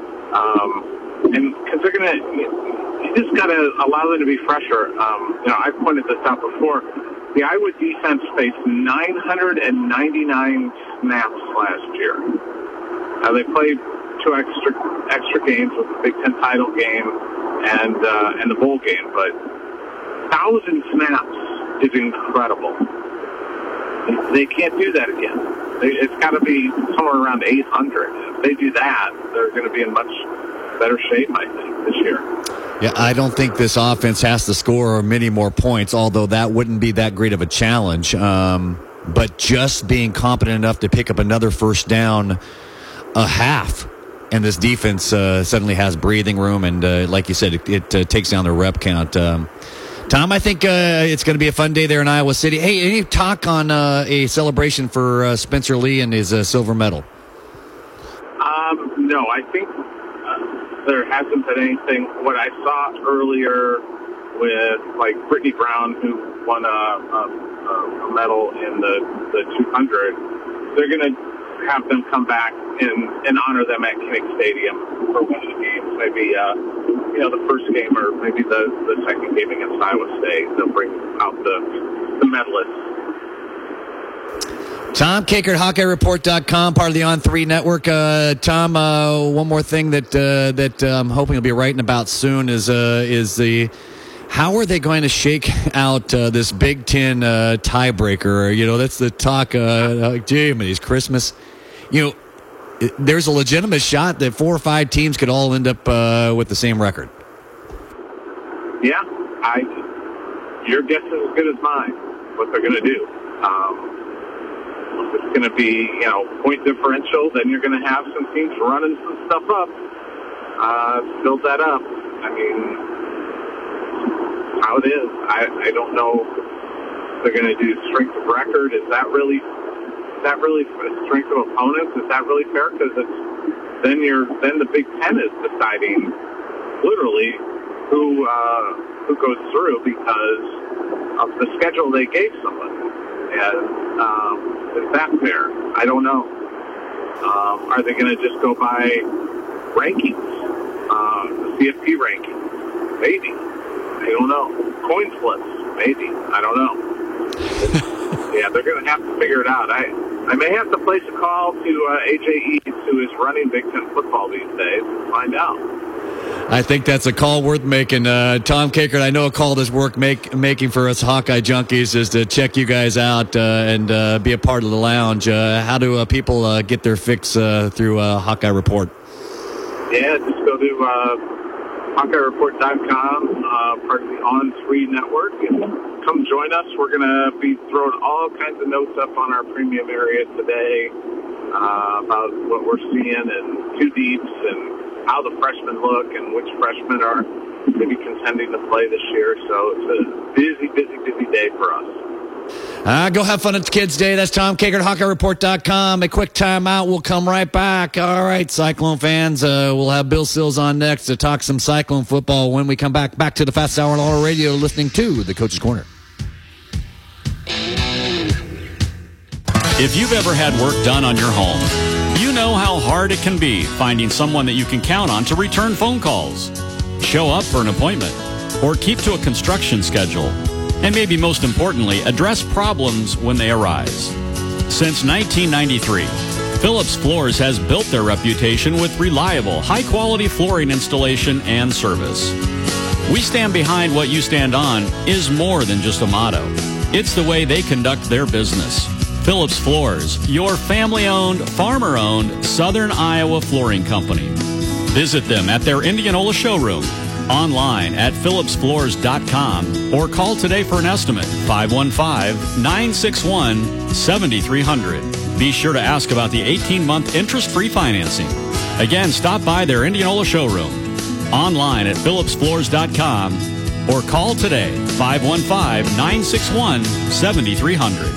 Um, and because they're going to, you just got to allow them to be fresher. Um, you know, I've pointed this out before. The Iowa defense faced nine hundred ninety-nine snaps last year. Now they played two extra extra games with the Big Ten title game and uh, and the bowl game, but thousand snaps is incredible. They can't do that again. They, it's got to be somewhere around eight hundred. If they do that, they're going to be in much better shape, I think, this year. Yeah, I don't think this offense has to score many more points, although that wouldn't be that great of a challenge. Um, but just being competent enough to pick up another first down a half, and this defense uh, suddenly has breathing room, and uh, like you said, it, it uh, takes down the rep count. Um, Tom, I think uh, it's going to be a fun day there in Iowa City. Hey, any talk on uh, a celebration for uh, Spencer Lee and his uh, silver medal? Um, no, I think there hasn't been anything. What I saw earlier with, like, Brittany Brown, who won a, a, a medal in the, the two hundred, they're going to have them come back and, and honor them at Kinnick Stadium for one of the games. Maybe, uh, you know, the first game or maybe the, the second game against Iowa State. They'll bring out the, the medalists. Tom Kakert, Hawkeye Report dot com, part of the On three Network. Uh, Tom, uh, one more thing that uh, that uh, I'm hoping you'll be writing about soon is uh, is the how are they going to shake out uh, this Big Ten uh, tiebreaker? You know, that's the talk. Uh, gee, these Christmas. You know, there's a legitimate shot that four or five teams could all end up uh, with the same record. Yeah, I. Your guess is as good as mine. What they're going to do. Um, If it's going to be, you know, point differential, then you're going to have some teams running some stuff up. Uh, build that up. I mean, how it is. I, I don't know if they're going to do strength of record. Is that really, is that really strength of opponents? Is that really fair? Because it's then you're then the Big Ten is deciding literally who uh, who goes through because of the schedule they gave somebody. And um, is that fair? I don't know. Um, are they going to just go by rankings, uh, the C F P rankings? Maybe. I don't know. Coin flips? Maybe. I don't know. Yeah, they're going to have to figure it out. I I may have to place a call to uh, A J Eads, who is running Big Ten football these days, and find out. I think that's a call worth making. Uh, Tom Kakert, I know a call that's worth make, making for us Hawkeye junkies is to check you guys out uh, and uh, be a part of the lounge. Uh, how do uh, people uh, get their fix uh, through uh, Hawkeye Report? Yeah, just go to uh, Hawkeye Report dot com, uh, part of the On three network, and come join us. We're going to be throwing all kinds of notes up on our premium area today uh, about what we're seeing and two deeps and how the freshmen look and which freshmen are maybe contending to play this year. So it's a busy, busy, busy day for us. Uh, go have fun at the Kids' Day. That's Tom Kakert, Hawkeye Report dot com. A quick timeout. We'll come right back. All right, Cyclone fans, uh, we'll have Bill Sills on next to talk some Cyclone football when we come back. Back to the Fast Hour on Auto Radio, listening to the Coach's Corner. If you've ever had work done on your home, you know how hard it can be finding someone that you can count on to return phone calls, show up for an appointment, or keep to a construction schedule, and maybe most importantly, address problems when they arise. Since nineteen ninety-three, Phillips Floors has built their reputation with reliable, high-quality flooring installation and service. We stand behind what you stand on is more than just a motto. It's the way they conduct their business. Phillips Floors, your family-owned, farmer-owned Southern Iowa flooring company. Visit them at their Indianola showroom, online at phillips floors dot com, or call today for an estimate, five one five, nine six one, seven three zero zero. Be sure to ask about the eighteen-month interest-free financing. Again, stop by their Indianola showroom, online at phillips floors dot com, or call today, five one five, nine six one, seven three zero zero.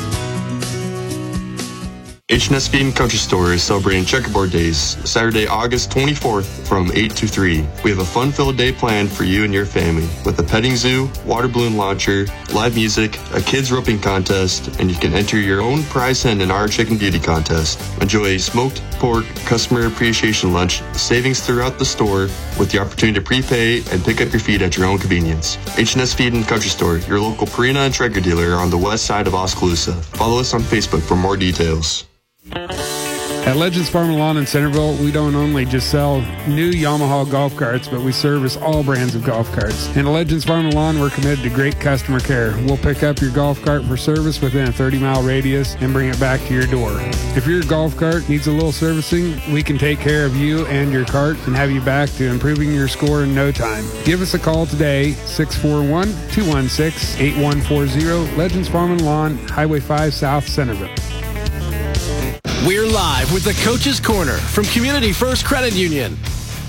H and S Feed and Country Store is celebrating Checkerboard Days, Saturday, August twenty-fourth from eight to three. We have a fun-filled day planned for you and your family with a petting zoo, water balloon launcher, live music, a kids roping contest, and you can enter your own prize hen in our chicken beauty contest. Enjoy a smoked pork customer appreciation lunch, savings throughout the store, with the opportunity to prepay and pick up your feed at your own convenience. H and S Feed and Country Store, your local Purina and Traeger dealer on the west side of Oskaloosa. Follow us on Facebook for more details. At Legends Farm and Lawn in Centerville, we don't only just sell new Yamaha golf carts, but we service all brands of golf carts. And at Legends Farm and Lawn, we're committed to great customer care. We'll pick up your golf cart for service within a thirty-mile radius and bring it back to your door. If your golf cart needs a little servicing, we can take care of you and your cart and have you back to improving your score in no time. Give us a call today, six four one, two one six, eight one four zero, Legends Farm and Lawn, Highway five South, Centerville. We're live with the Coach's Corner from Community First Credit Union.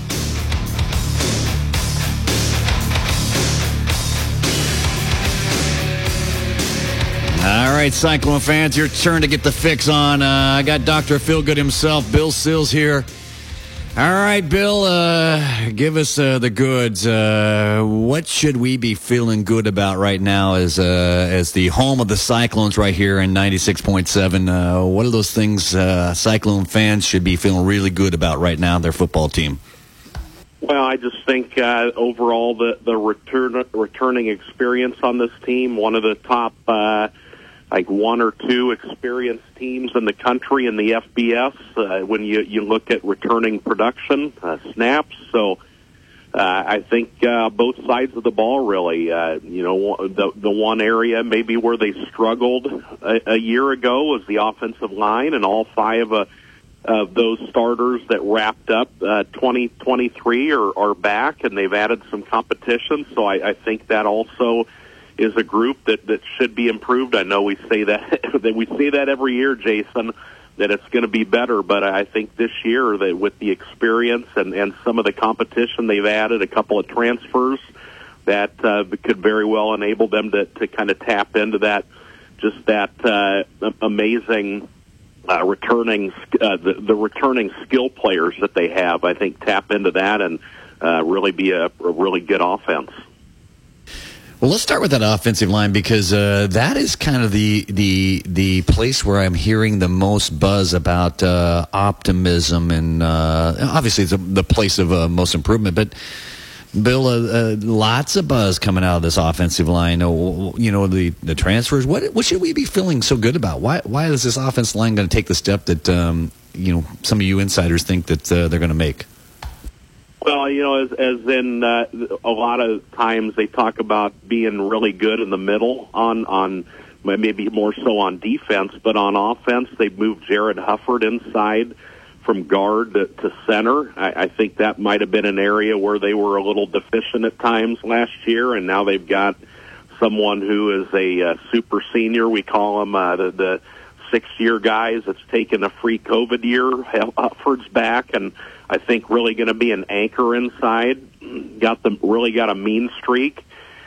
All right, Cyclone fans, your turn to get the fix on. Uh, I got Doctor Feelgood himself, Bill Sills here. All right, Bill, uh, give us uh, the goods. Uh, what should we be feeling good about right now as uh, as the home of the Cyclones right here in ninety-six point seven? Uh, what are those things uh, Cyclone fans should be feeling really good about right now, their football team? Well, I just think uh, overall the, the return, returning experience on this team, one of the top uh, like one or two experienced teams in the country in the F B S uh, when you, you look at returning production, uh, snaps. So uh, I think uh, both sides of the ball really, uh, you know, the, the one area maybe where they struggled a, a year ago was the offensive line, and all five uh, of those starters that wrapped up uh, twenty twenty-three are, are back, and they've added some competition. So I, I think that also is a group that, that should be improved. I know we say that that we say that every year, Jason, that it's going to be better, but I think this year that with the experience and, and some of the competition they've added, a couple of transfers, that uh, could very well enable them to, to kind of tap into that, just that uh, amazing uh, returning, uh, the, the returning skill players that they have. I think tap into that and uh, really be a, a really good offense. Well, let's start with that offensive line because uh, that is kind of the the the place where I'm hearing the most buzz about uh, optimism, and uh, obviously it's a, the place of uh, most improvement. But Bill, uh, uh, lots of buzz coming out of this offensive line. Uh, you know, the, the transfers. What what should we be feeling so good about? Why why is this offensive line going to take the step that um, you know some of you insiders think that uh, they're going to make? Well, you know, as, as in uh, a lot of times they talk about being really good in the middle on on maybe more so on defense, but on offense they've moved Jared Hufford inside from guard to, to center. I, I think that might have been an area where they were a little deficient at times last year, and now they've got someone who is a uh, super senior. We call him uh, the, the six-year guys that's taken a free COVID year. Hufford's back, and I think really going to be an anchor inside. Got them really got a mean streak,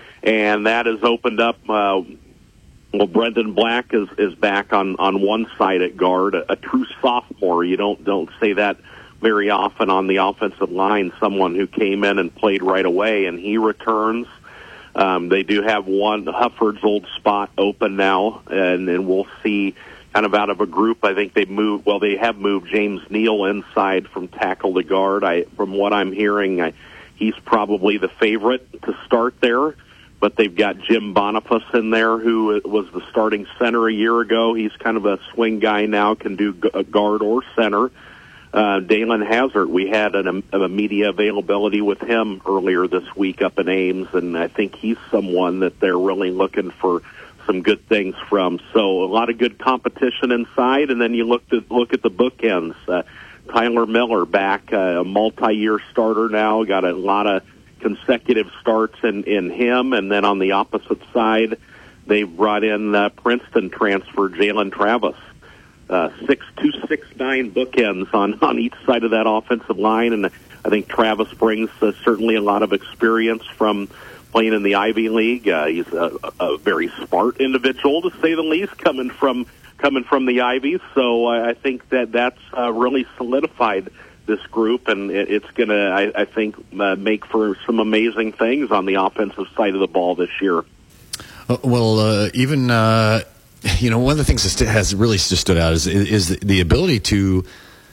and that has opened up. Uh, well, Brendan Black is is back on, on one side at guard, a, a true sophomore. You don't don't say that very often on the offensive line. Someone who came in and played right away, and he returns. Um, they do have one Hufford's old spot open now, and then we'll see. Kind of out of a group, I think they moved. Well, they have moved James Neal inside from tackle to guard. I, from what I'm hearing, I, he's probably the favorite to start there. But they've got Jim Boniface in there, who was the starting center a year ago. He's kind of a swing guy now, can do guard or center. Uh, Dalen Hazard, we had an, a media availability with him earlier this week up in Ames, and I think he's someone that they're really looking for some good things from. So a lot of good competition inside, and then you look to look at the bookends. Uh, Tyler Miller back, uh, a multi-year starter now, got a lot of consecutive starts in, in him, and then on the opposite side, they brought in uh, Princeton transfer Jalen Travis. Uh, six two six nine bookends on, on each side of that offensive line, and I think Travis brings uh, certainly a lot of experience from playing in the Ivy League. Uh, he's a, a very smart individual, to say the least, coming from coming from the Ivies. So uh, I think that that's uh, really solidified this group, and it, it's going to, I, I think, uh, make for some amazing things on the offensive side of the ball this year. Uh, well, uh, even uh, you know, one of the things that has really just stood out is is the ability to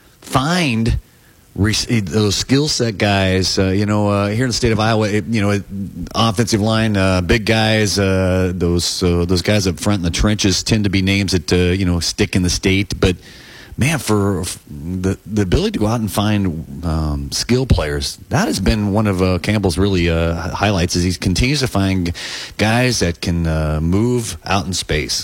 find those skill set guys, uh, you know, uh, here in the state of Iowa, it, you know, offensive line, uh, big guys, uh, those uh, those guys up front in the trenches tend to be names that uh, you know stick in the state. But man, for the the ability to go out and find um, skill players, that has been one of uh, Campbell's really uh, highlights. Is he continues to find guys that can uh, move out in space.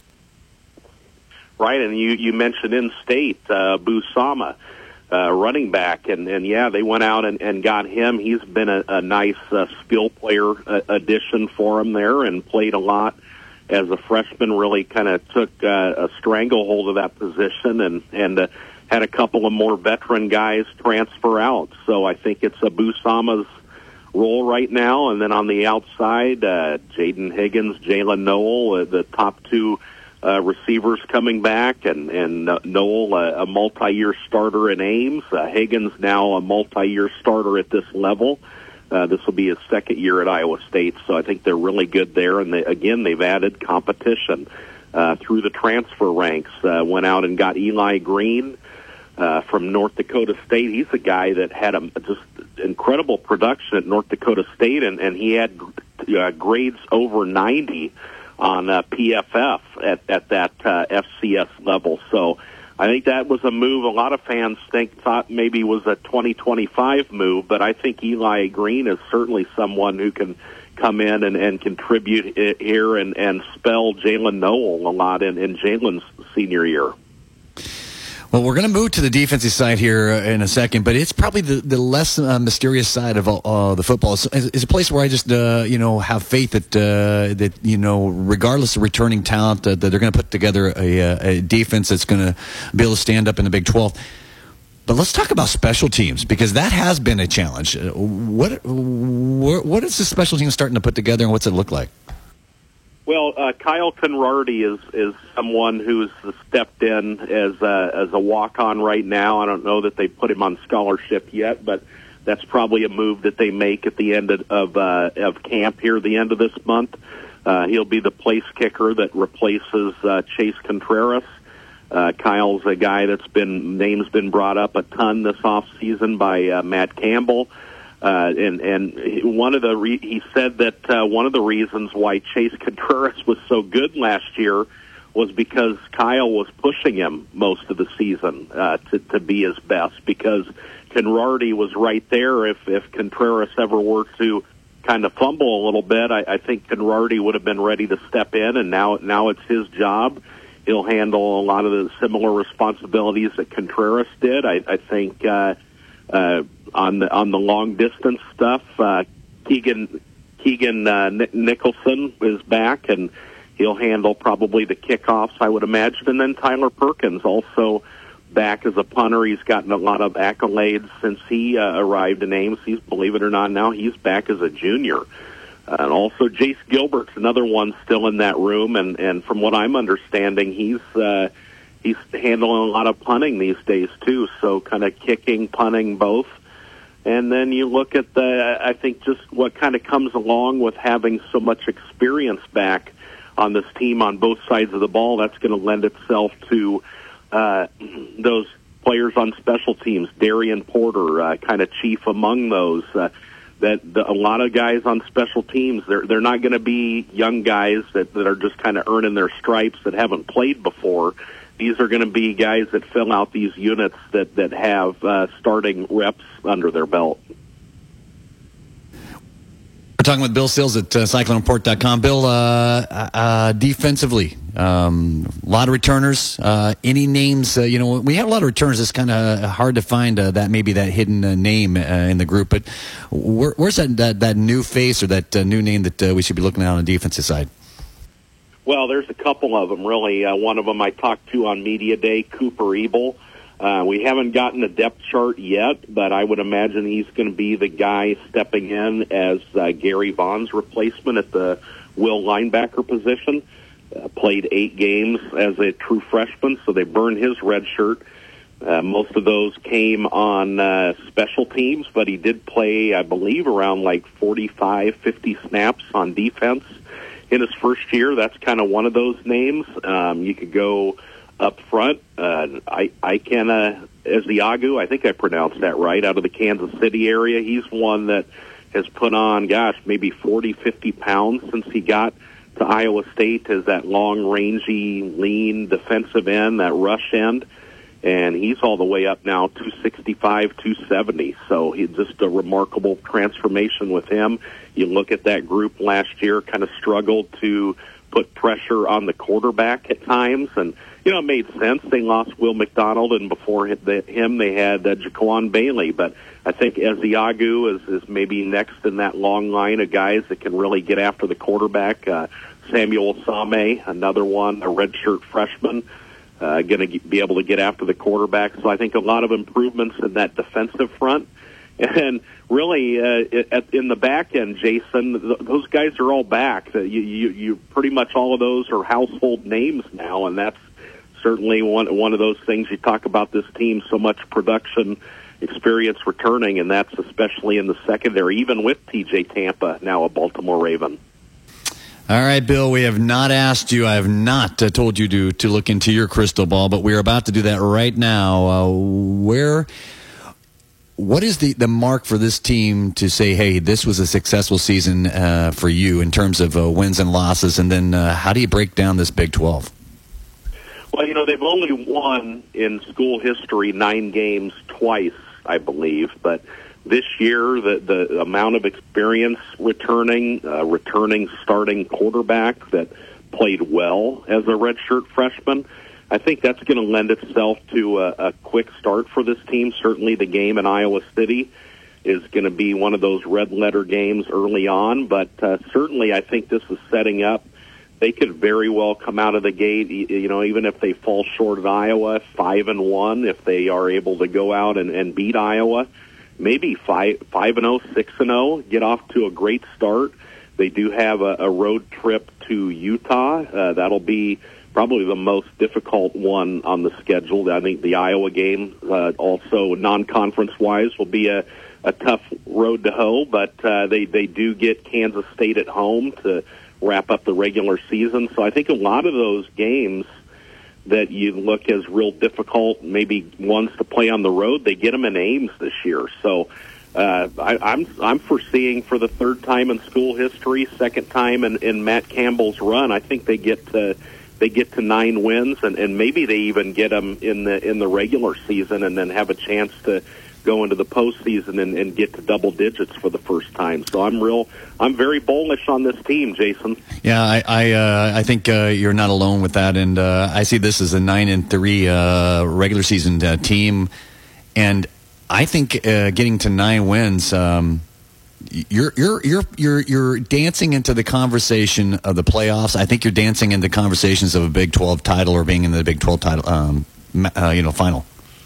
Right, and you you mentioned in state, uh, Busama. Uh, running back, and, and yeah, they went out and, and got him. He's been a, a nice uh, skill player uh, addition for him there, and played a lot as a freshman. Really kind of took uh, a stranglehold of that position, and and uh, had a couple of more veteran guys transfer out. So I think it's a Busama's role right now. And then on the outside, uh, Jaden Higgins, Jalen Noel, uh, the top two Uh, receivers coming back, and, and uh, Noel, uh, a multi-year starter in Ames. Uh, Higgins now a multi-year starter at this level. Uh, this will be his second year at Iowa State, so I think they're really good there. And they, again, they've added competition uh, through the transfer ranks. Uh, went out and got Eli Green uh, from North Dakota State. He's a guy that had a just incredible production at North Dakota State, and, and he had uh, grades over ninety on uh, P F F at, at that uh, F C S level. So I think that was a move a lot of fans think thought maybe was a twenty twenty-five move, but I think Eli Green is certainly someone who can come in and, and contribute here and, and spell Jalen Noel a lot in, in Jalen's senior year. Well, we're going to move to the defensive side here in a second, but it's probably the, the less uh, mysterious side of uh, the football. It's, it's a place where I just, uh, you know, have faith that, uh, that you know, regardless of returning talent, uh, that they're going to put together a, a defense that's going to be able to stand up in the Big twelve. But let's talk about special teams, because that has been a challenge. What, what, what is the special team starting to put together, and what's it look like? Well, uh, Kyle Conrarty is is someone who's stepped in as a, as a walk-on right now. I don't know that they put him on scholarship yet, but that's probably a move that they make at the end of of, uh, of camp here, the end of this month. Uh, he'll be the place kicker that replaces uh, Chase Contreras. Uh, Kyle's a guy that's been name's been brought up a ton this off season by uh, Matt Campbell. Uh, and, and one of the, re- he said that, uh, one of the reasons why Chase Contreras was so good last year was because Kyle was pushing him most of the season, uh, to, to be his best, because Conrarty was right there. If if Contreras ever were to kind of fumble a little bit, I, I think Conrarty would have been ready to step in, and now now it's his job. He'll handle a lot of the similar responsibilities that Contreras did. I, I think uh, uh, on the on the long distance stuff, uh, Keegan Keegan uh, Nicholson is back, and he'll handle probably the kickoffs, I would imagine. And then Tyler Perkins also back as a punter. He's gotten a lot of accolades since he uh, arrived in Ames. He's, believe it or not, now he's back as a junior. Uh, and also Jace Gilbert's another one still in that room, and, and from what I'm understanding, he's uh, he's handling a lot of punting these days too, so kind of kicking, punting, both. And then you look at the, I think just what kind of comes along with having so much experience back on this team on both sides of the ball. That's going to lend itself to uh, those players on special teams. Darian Porter, uh, kind of chief among those. Uh, that the, a lot of guys on special teams, they're they're not going to be young guys that, that are just kind of earning their stripes that haven't played before. These are going to be guys that fill out these units that that have uh, starting reps under their belt. We're talking with Bill Sills at uh, Cyclone Report dot com. Bill, uh, uh, defensively, um, a lot of returners. Uh, any names? Uh, you know, we have a lot of returners. It's kind of hard to find uh, that maybe that hidden uh, name uh, in the group. But where, where's that, that that new face or that uh, new name that uh, we should be looking at on the defensive side? Well, there's a couple of them, really. Uh, one of them I talked to on Media Day, Cooper Ebel. Uh, we haven't gotten a depth chart yet, but I would imagine he's going to be the guy stepping in as uh, Gary Vaughn's replacement at the will linebacker position. Uh, played eight games as a true freshman, so they burned his red shirt. Uh, most of those came on uh, special teams, but he did play, I believe, around like forty-five, fifty snaps on defense in his first year. That's kind of one of those names. Um, you could go up front. Uh, I, Ikena Ezeagu, I think I pronounced that right, out of the Kansas City area. He's one that has put on, gosh, maybe forty, fifty pounds since he got to Iowa State as that long, rangy, lean defensive end, that rush end. And he's all the way up now, two sixty-five, two seventy. So he's just a remarkable transformation with him. You look at that group last year, kind of struggled to put pressure on the quarterback at times. And, you know, it made sense. They lost Will McDonald, and before him they had uh, Jaquan Bailey. But I think Ezeagu is, is maybe next in that long line of guys that can really get after the quarterback. Uh, Samuel Same, another one, a redshirt freshman. Uh, going to be able to get after the quarterback. So I think a lot of improvements in that defensive front. And really, uh, at, in the back end, Jason, th- those guys are all back. Uh, you, you, you pretty much all of those are household names now, and that's certainly one one of those things. You talk about this team, so much production experience returning, and that's especially in the secondary, even with T J Tampa, now a Baltimore Raven. All right, Bill, we have not asked you, I have not uh, told you to, to look into your crystal ball, but we're about to do that right now. Uh, where, what is the, the mark for this team to say, hey, this was a successful season uh, for you in terms of uh, wins and losses, and then uh, how do you break down this Big twelve? Well, you know, they've only won in school history nine games twice, I believe, but this year, the, the amount of experience returning, uh, returning starting quarterback that played well as a redshirt freshman, I think that's going to lend itself to a, a quick start for this team. Certainly the game in Iowa City is going to be one of those red-letter games early on, but uh, certainly I think this is setting up. They could very well come out of the gate, you know, even if they fall short of Iowa, five and one, if they are able to go out and, and beat Iowa. Maybe five, five and oh, six and oh, get off to a great start. They do have a, a road trip to Utah. Uh, that'll be probably the most difficult one on the schedule. I think the Iowa game, uh, also non-conference-wise, will be a, a tough road to hoe, but uh, they, they do get Kansas State at home to wrap up the regular season. So I think a lot of those games that you look as real difficult, maybe ones to play on the road, they get them in Ames this year. So uh, I, I'm I'm foreseeing for the third time in school history, second time in, in Matt Campbell's run, I think they get to they get to nine wins, and, and maybe they even get them in the in the regular season, and then have a chance to go into the postseason and, and get to double digits for the first time. So I'm real, I'm very bullish on this team, Jason. Yeah, I I, uh, I think uh, you're not alone with that, and uh, I see this as a nine and three uh, regular season uh, team, and I think uh, getting to nine wins. Um, You're you're you're you're you're dancing into the conversation of the playoffs. I think you're dancing into conversations of a Big twelve title or being in the Big twelve title, um, uh, you know, final.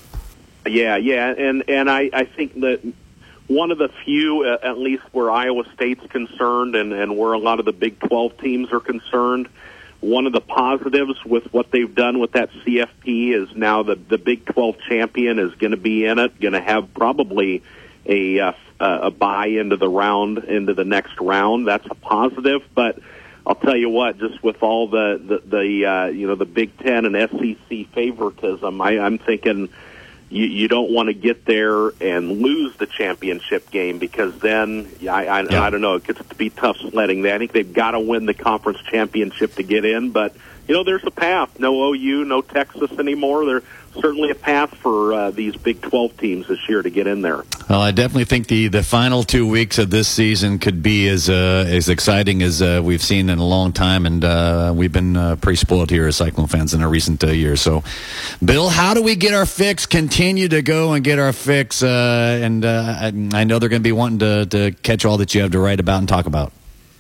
Yeah, yeah, and and I, I think that one of the few, uh, at least where Iowa State's concerned, and and where a lot of the Big twelve teams are concerned, one of the positives with what they've done with that C F P is now the the Big twelve champion is going to be in it, going to have probably a uh, a bye into the round, into the next round. That's a positive. But I'll tell you what, just with all the the, the uh, you know the Big Ten and S E C favoritism, I, I'm thinking you, you don't want to get there and lose the championship game, because then I I, yeah. I don't know, it gets to be tough sledding. I think they've got to win the conference championship to get in. But you know, there's a path. No O U, no Texas anymore. There's certainly a path for uh, these Big twelve teams this year to get in there. Well, I definitely think the, the final two weeks of this season could be as uh, as exciting as uh, we've seen in a long time, and uh, we've been uh, pretty spoiled here as Cyclone fans in our recent uh, years. So, Bill, how do we get our fix? Continue to go and get our fix, uh, and uh, I, I know they're going to be wanting to, to catch all that you have to write about and talk about.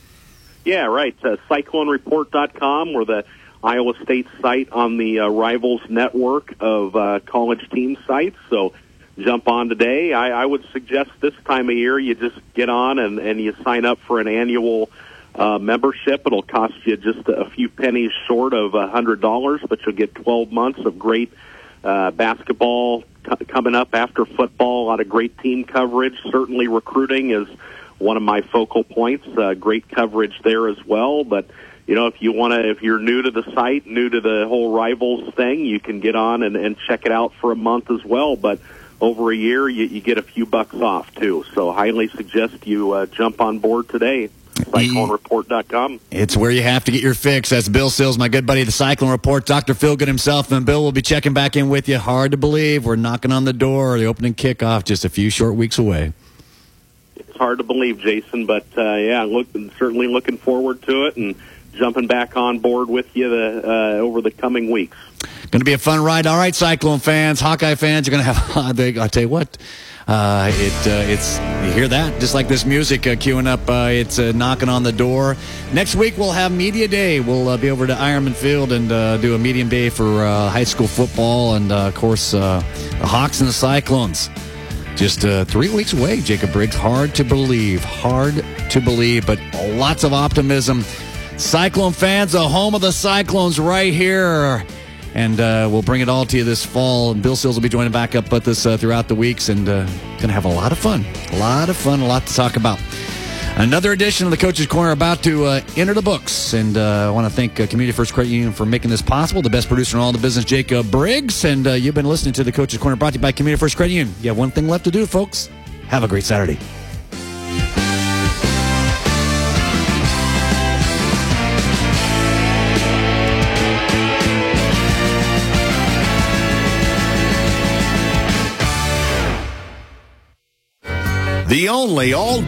Yeah, right. Uh, cyclone report dot com, or the Iowa State site on the uh, Rivals network of uh, college team sites. So jump on today. I, I would suggest this time of year you just get on and, and you sign up for an annual uh, membership. It'll cost you just a few pennies short of one hundred dollars, but you'll get twelve months of great uh, basketball c- coming up after football, a lot of great team coverage. Certainly recruiting is one of my focal points. Uh, great coverage there as well, but you know, if you want to, if you're new to the site, new to the whole Rivals thing, you can get on and, and check it out for a month as well. But over a year, you, you get a few bucks off, too. So highly suggest you uh, jump on board today. Cyclone report dot com. It's where you have to get your fix. That's Bill Sills, my good buddy, the Cyclone Report, Doctor Feelgood himself. And Bill will be checking back in with you. Hard to believe. We're knocking on the door. The opening kickoff just a few short weeks away. It's hard to believe, Jason, but uh, yeah, look, certainly looking forward to it and jumping back on board with you the, uh, over the coming weeks. Going to be a fun ride. All right, Cyclone fans, Hawkeye fans, you're going to have, I'll tell you what, uh, it, uh, it's, you hear that? Just like this music uh, queuing up, uh, it's uh, knocking on the door. Next week, we'll have Media Day. We'll uh, be over to Ironman Field and uh, do a Medium Day for uh, high school football and, uh, of course, uh, the Hawks and the Cyclones. Just uh, three weeks away, Jacob Briggs. Hard to believe. Hard to believe, but lots of optimism. Cyclone fans, the home of the Cyclones right here. And uh, we'll bring it all to you this fall. Bill Sills will be joining back up with us uh, throughout the weeks, and uh, going to have a lot of fun. A lot of fun, a lot to talk about. Another edition of the Coach's Corner about to uh, enter the books. And uh, I want to thank uh, Community First Credit Union for making this possible. The best producer in all the business, Jacob Briggs. And uh, you've been listening to the Coach's Corner brought to you by Community First Credit Union. You have one thing left to do, folks. Have a great Saturday. The only all